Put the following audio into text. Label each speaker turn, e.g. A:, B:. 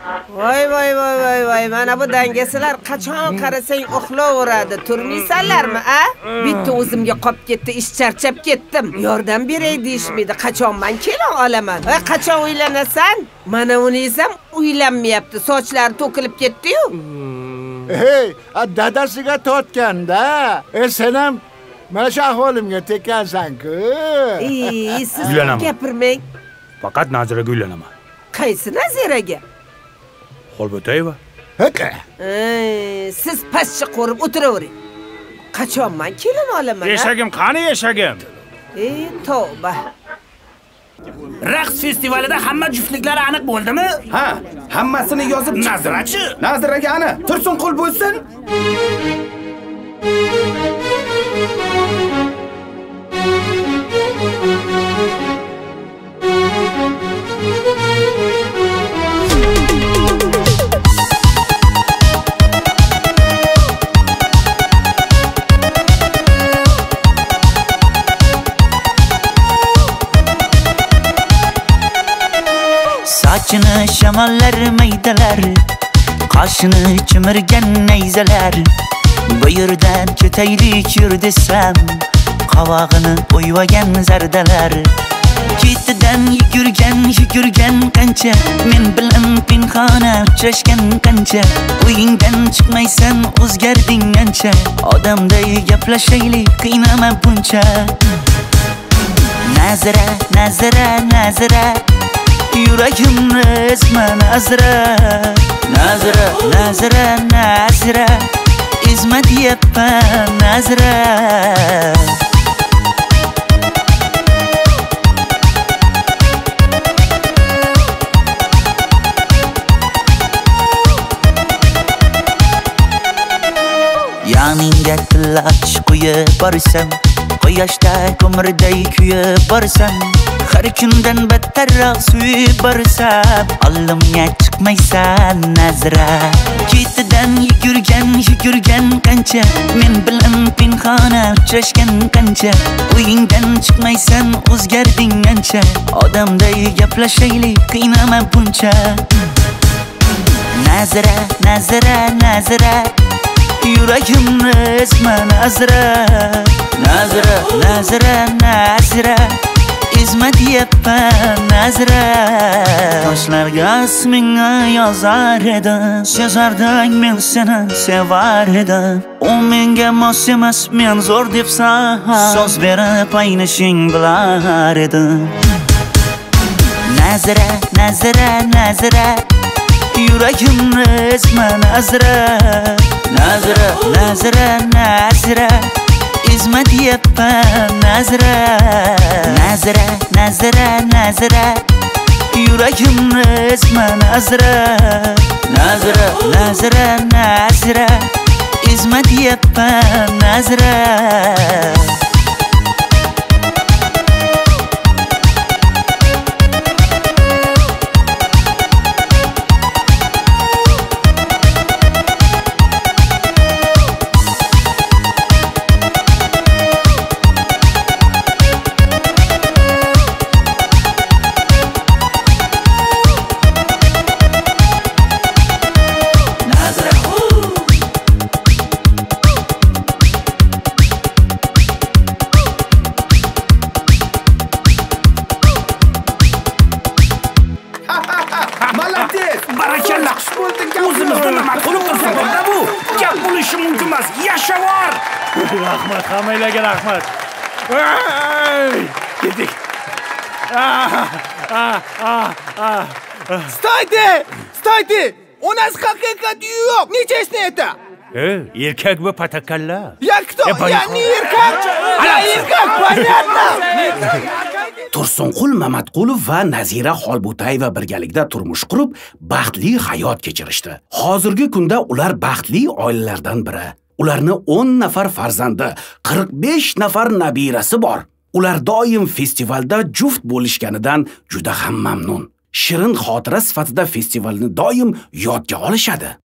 A: Voy, mana bu dangasalar qachon qarasang uxlaveradi. Turmaysanlarmi, a? Bitta o'zimga qolib ketdi, ish charchab ketdim. Yordam beray deyishmaydi. Qachon men kela olaman? Qachon uylanasan? Mana uningiz ham uylanmayapti. Sochlari to'kilib ketdi-yu.
B: Hey, dadasiga tortganda. Sen ham mana shu ahvolimga tekkansan-ku.
A: Siz gapirmang.
C: Faqat Naziraga uylanaman.
A: Qaysi Naziraga?
C: Xolbo'tayeva.
A: Siz pastcha qo'rib o'tiravering. Qachon men kelin olaman?
C: Eshagim qani eshagim?
A: Tavba.
D: Raqs festivalida hamma juftliklari aniq bo'ldimi?
E: Ha, hammasini yozib
D: Nazirachi.
E: Naziraga ana, Tursunqul bo'lsin.
F: Saçını şamallar maydalar, qaşını chimirgan nayzalar. Bu yerdan ketaylik yur desam, qovog'ini o'yvagan zardalar. Ketidan yugurgan qancha, men bilan pinhona uchrashgan qancha. Uyingdan chiqmaysan, o'zgarding ancha. Odamday gaplashaylik, qiynama buncha. Nazira Yuragimni ezma Nazira. Ezma deyapman Nazira. Yoningga tillash qo'yib borsam, quyoshda ko'mirday kuyib borsam, har kundan battarroq suyib borsam, oldimga chiqmaysan Nazira. Ketidan yugurgan qancha, men bilan pinhona uchrashgan qancha. Uyingdan chiqmaysan, o'zgarding ancha. Odamday gaplashaylik, qiynama buncha. Nazira Yuragimni ezma Nazira. Ezma deyapman Nazira. Toshlarga ismingni yozar edim, sezarding men seni sevar edim. U menga mos emas, men zo'r debsan, so'z berib aynishing bilar edim. Nazira Yuragimni ezma Nazira. Ezma deyapman Nazira. Yuragimni ezma Nazira. Ezma deyapman Nazira.
D: Barakalla. O'zimizdan nima qilib tursin bu? Gap bo'lishi mumkin emas. Yashavor.
C: Rahmat, hammanglarga rahmat. Ketdik.
E: Stойте! У нас haqiqat yo'q. Nechasini ayta?
C: Erkak bu patakalla.
E: Я кто? Я не erkak. Я erkak, понятно?
D: Tursunqul Mamatqulov va Nazira Xolbo'tayeva birgalikda turmush qurib, baxtli hayot kechirishdi. Hozirgi kunda ular baxtli oilalardan biri. Ularning 10 nafar farzandi, 45 nafar nabirasi bor. Ular doim festivalda juft bo'lishganidan juda ham mamnun. Shirin xotira sifatida festivalni doim yodga olishadi.